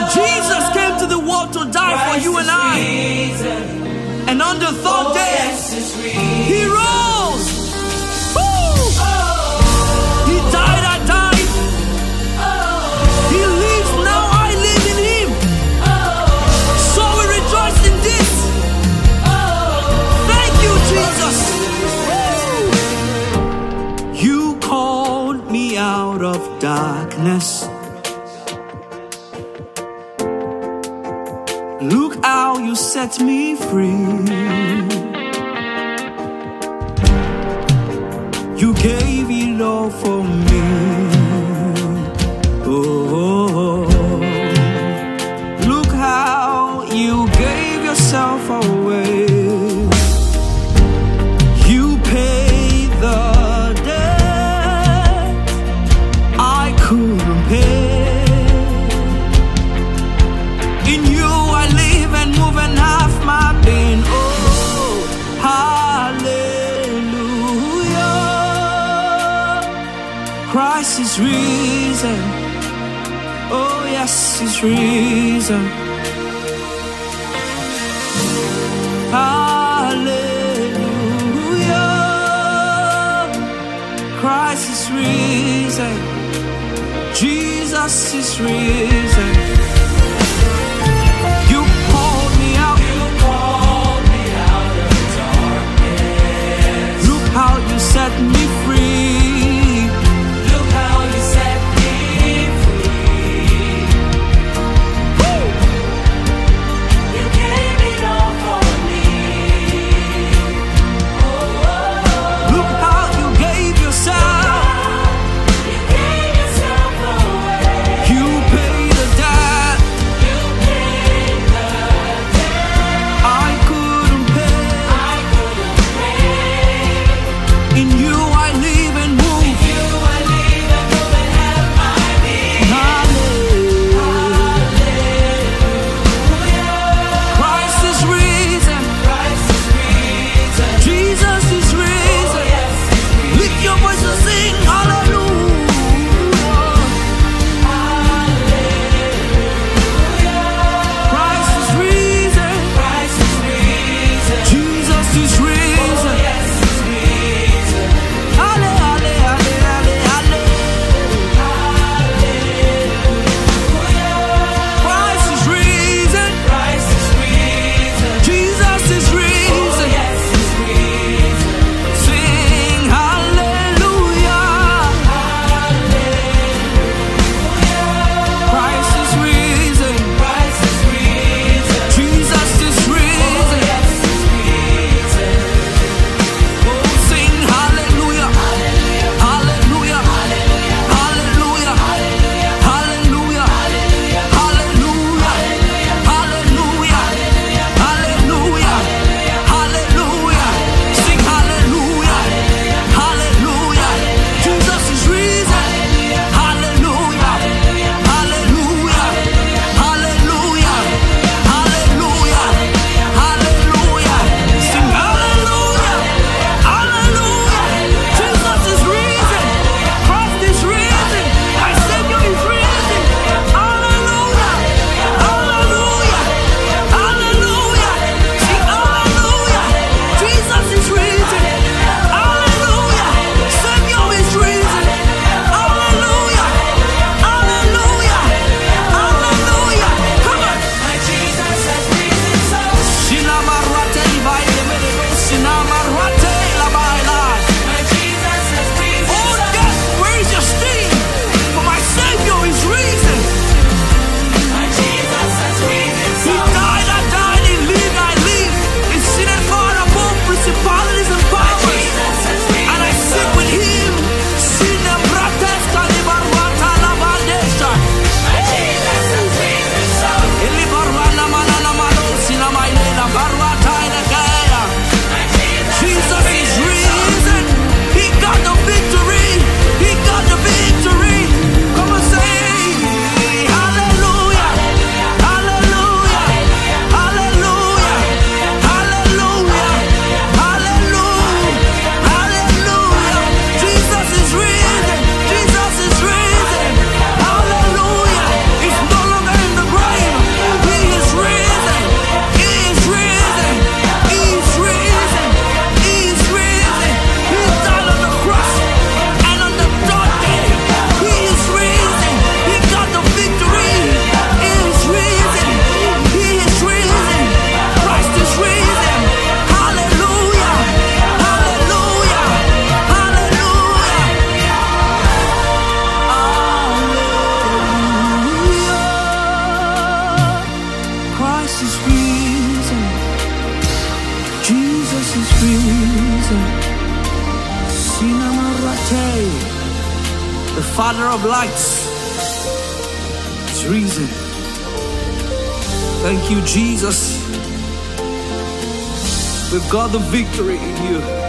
Jesus came to the world to die for you and I. And on the third day, He rose. He died, I died. He lives, now I live in Him. So we rejoice in this. Thank you, Jesus. You called me out of darkness. Look how you set me free. You gave it all for me. Oh, look how you gave yourself away. You paid the debt I couldn't pay. In you I live and move and have my being. Oh, hallelujah. Christ is risen. Oh yes, He's risen. Hallelujah. Christ is risen. Jesus is risen. How you set me free. Look how you set me free. Woo! You gave it all for me. Oh, look how you gave yourself. You gave yourself away. You paid the debt. You paid the debt I couldn't pay. In you I live and move. In you I live and move and have my being. Hallelujah. Christ is risen. Christ is risen. Jesus is risen. Oh, yes, lift your voice and sing hallelujah. Hallelujah. Christ is risen. Christ is risen. Jesus is risen. Oh, yes. Jesus is risen. Sinamarate, the Father of lights, is risen. Thank you, Jesus. We've got the victory in you.